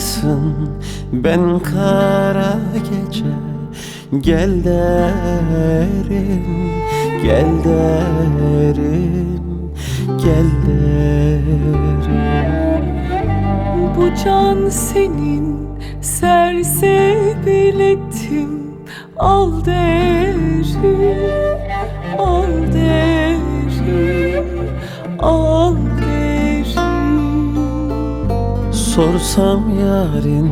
varsın, ben kara gece. Gel derim, gel derim, gel derim. Bu can senin, sersebilettim. Al derim, al derim, al derim. Sorsam yarın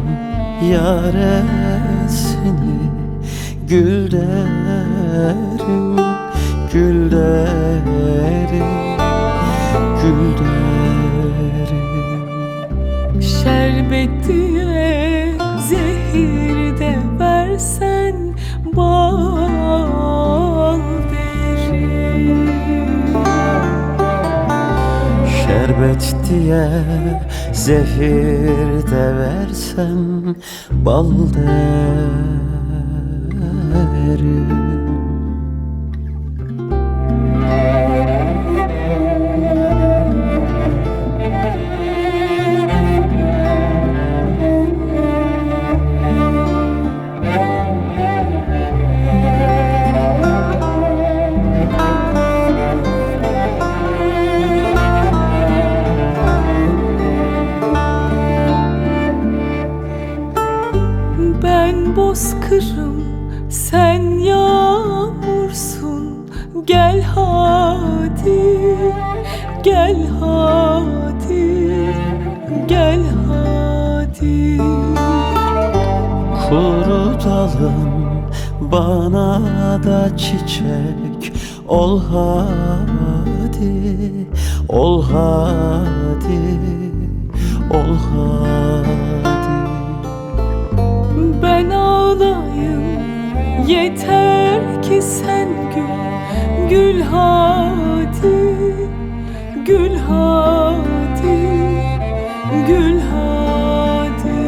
yaresini, gül derim, gül derim, gül derim. Şerbet diye zehir de versen bal derim. Şerbet diye zehir de versen bal derim. Ben bozkırım, sen yağmursun. Gel hadi, gel hadi, gel hadi. Kuru dalım, bana da çiçek ol hadi, ol hadi, ol hadi. Ben ağlayayım, yeter ki sen gül. Gül hadi, gül hadi, gül hadi.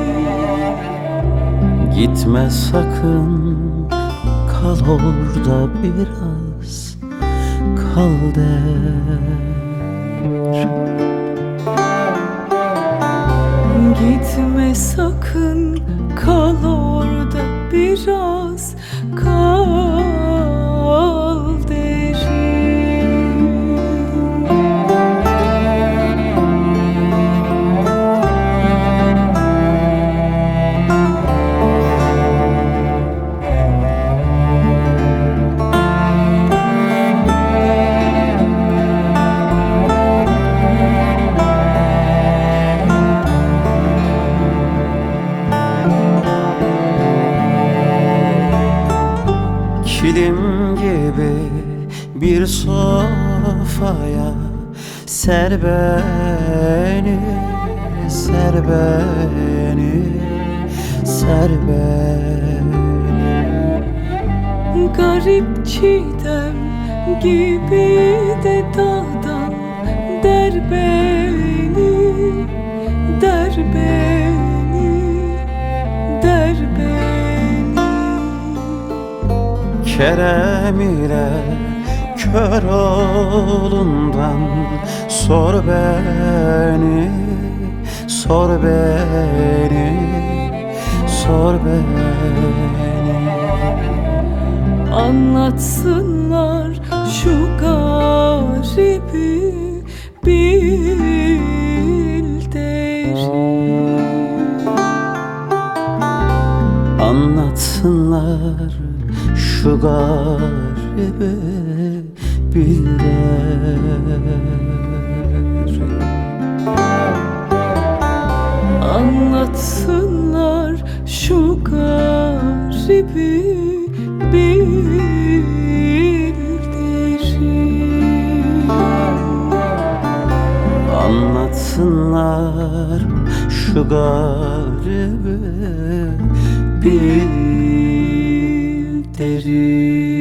Gitme sakın, kal orada biraz, kal der. Gitme sakın, kal orada biraz, kal derim. Kilim gibi bir sofaya ser beni, ser beni, ser beni. Garip çiğdem gibi de dağdan der beni, der beni, der beni. Kerem ile Köroğlu'ndan sor beni, sor beni, sor beni. Anlatsınlar şu garibi, bil derim. Anlatsınlar şu garibi, bil derim. Anlatsınlar şu garibi, bil derim. Anlatsınlar şu garibi, bil derim.